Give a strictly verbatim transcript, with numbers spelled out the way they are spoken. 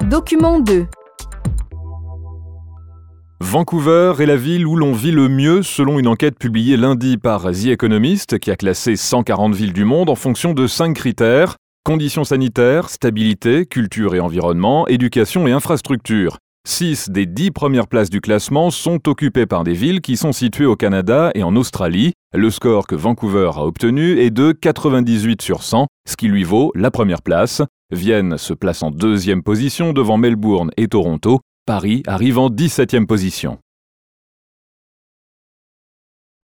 Document deux. Vancouver est la ville où l'on vit le mieux selon une enquête publiée lundi par The Economist qui a classé cent quarante villes du monde en fonction de cinq critères: conditions sanitaires, stabilité, culture et environnement, éducation et infrastructures. Six des dix premières places du classement sont occupées par des villes qui sont situées au Canada et en Australie. Le score que Vancouver a obtenu est de quatre-vingt-dix-huit sur cent, ce qui lui vaut la première place. Vienne se place en deuxième position devant Melbourne et Toronto. Paris arrive en dix-septième position.